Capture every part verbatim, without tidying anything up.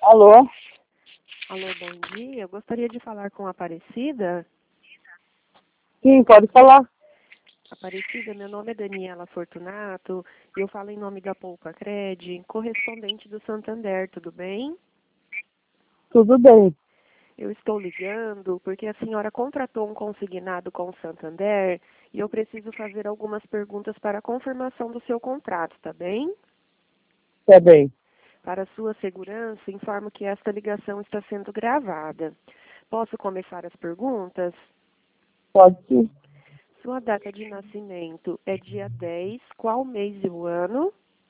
Alô? Alô, bom dia. Eu gostaria de falar com a Aparecida. Sim, pode falar. Aparecida, meu nome é Daniela Fortunato e eu falo em nome da Poupa Cred, correspondente do Santander, tudo bem? Tudo bem. Eu estou ligando porque a senhora contratou um consignado com o Santander e eu preciso fazer algumas perguntas para a confirmação do seu contrato, tá bem? Tá bem. Para sua segurança, informo que esta ligação está sendo gravada. Posso começar as perguntas? Pode sim. Sua data de nascimento é dia dez, qual mês e o ano?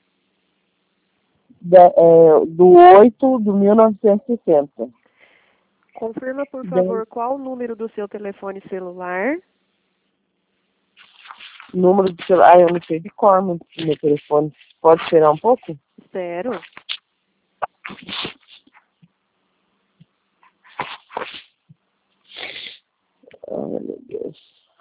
Da- é, do oito de mil novecentos e sessenta. Confirma, por Bem, favor, qual o número do seu telefone celular? número de celular. Ah, eu não sei de cor meu meu telefone. Pode esperar um pouco? Espero. Ai, meu Deus.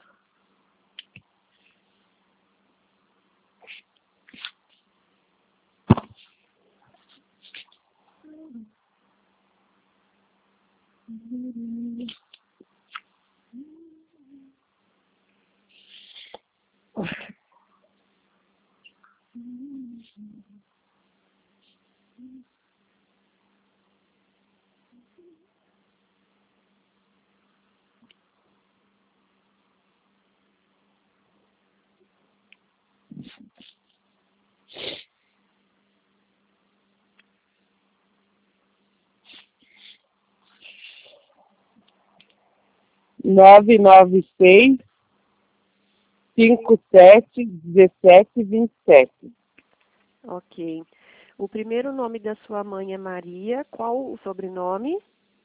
nove nove seis, cinco sete, dezessete, vinte e sete. Ok. O primeiro nome da sua mãe é Maria. Qual o sobrenome?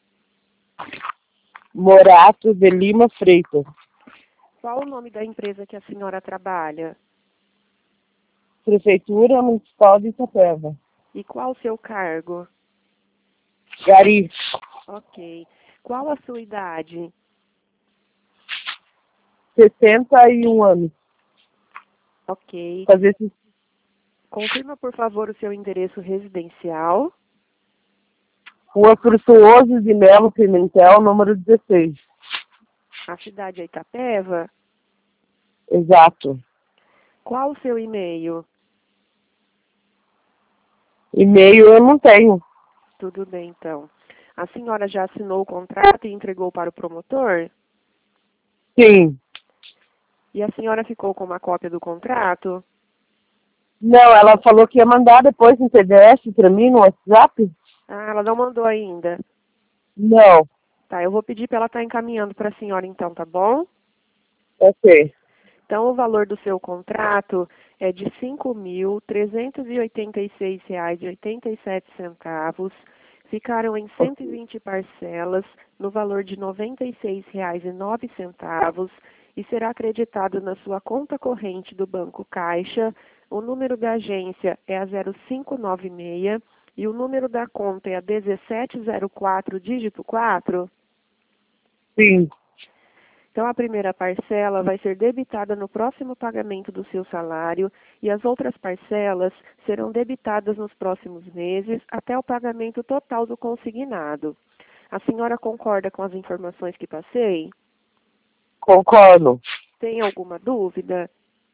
Morato de Lima Freitas. Qual o nome da empresa que a senhora trabalha? Prefeitura Municipal de Itapeva. E qual o seu cargo? Gari. Ok. Qual a sua idade? sessenta e um anos. Ok. Fazer esse Confirma, por favor, o seu endereço residencial. Rua Frutuoso de Melo Pimentel, número dezesseis. A cidade é Itapeva. Exato. Qual o seu e-mail? E-mail eu não tenho. Tudo bem, então. A senhora já assinou o contrato e entregou para o promotor? Sim. E a senhora ficou com uma cópia do contrato? Não, ela falou que ia mandar depois em P D F para mim no WhatsApp. Ah, ela não mandou ainda. Não. Tá, eu vou pedir para ela estar encaminhando para a senhora então, tá bom? Ok. Então, o valor do seu contrato é de cinco mil trezentos e oitenta e seis reais e oitenta e sete centavos. Ficaram em cento e vinte parcelas, no valor de noventa e seis reais e nove centavos, e será acreditado na sua conta corrente do Banco Caixa. O número da agência é a zero cinco nove seis e o número da conta é a dezessete zero quatro, dígito quatro. Sim. Então, a primeira parcela vai ser debitada no próximo pagamento do seu salário e as outras parcelas serão debitadas nos próximos meses até o pagamento total do consignado. A senhora concorda com as informações que passei? Concordo. Tem alguma dúvida?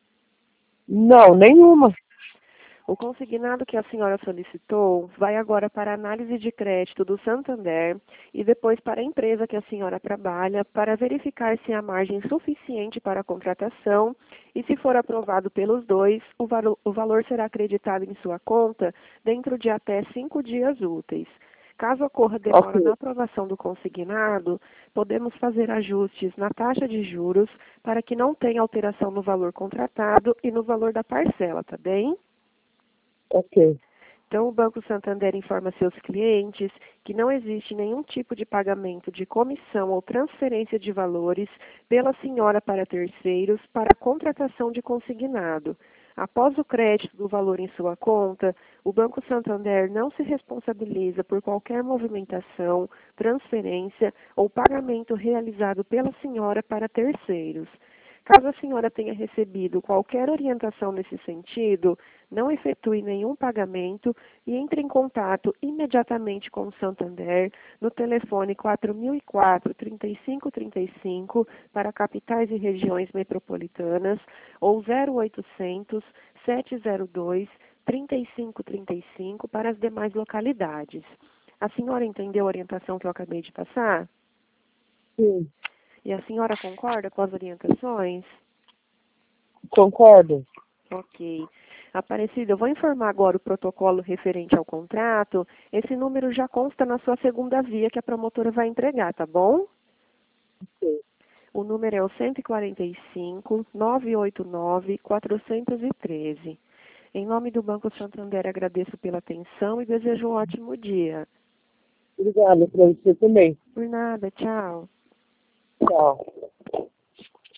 Não, nenhuma. O consignado que a senhora solicitou vai agora para a análise de crédito do Santander e depois para a empresa que a senhora trabalha para verificar se há margem suficiente para a contratação e, se for aprovado pelos dois, o, valo- o valor será acreditado em sua conta dentro de até cinco dias úteis. Caso ocorra demora na Ok. aprovação do consignado, podemos fazer ajustes na taxa de juros para que não tenha alteração no valor contratado e no valor da parcela, tá bem? Ok. Então, o Banco Santander informa seus clientes que não existe nenhum tipo de pagamento de comissão ou transferência de valores pela senhora para terceiros para a contratação de consignado. Após o crédito do valor em sua conta, o Banco Santander não se responsabiliza por qualquer movimentação, transferência ou pagamento realizado pela senhora para terceiros. Caso a senhora tenha recebido qualquer orientação nesse sentido, não efetue nenhum pagamento e entre em contato imediatamente com o Santander no telefone quatro mil e quatro, trinta e cinco trinta e cinco para capitais e regiões metropolitanas ou zero oitocentos, sete zero dois, trinta e cinco trinta e cinco para as demais localidades. A senhora entendeu a orientação que eu acabei de passar? Sim, E a senhora concorda com as orientações? concordo. Ok. Aparecida, eu vou informar agora o protocolo referente ao contrato. Esse número já consta na sua segunda via que a promotora vai entregar, tá bom? Sim. O número é o cento e quarenta e cinco, nove oito nove, quatrocentos e treze. Em nome do Banco Santander, agradeço pela atenção e desejo um ótimo dia. Obrigada para você também. Por nada, tchau. Tchau.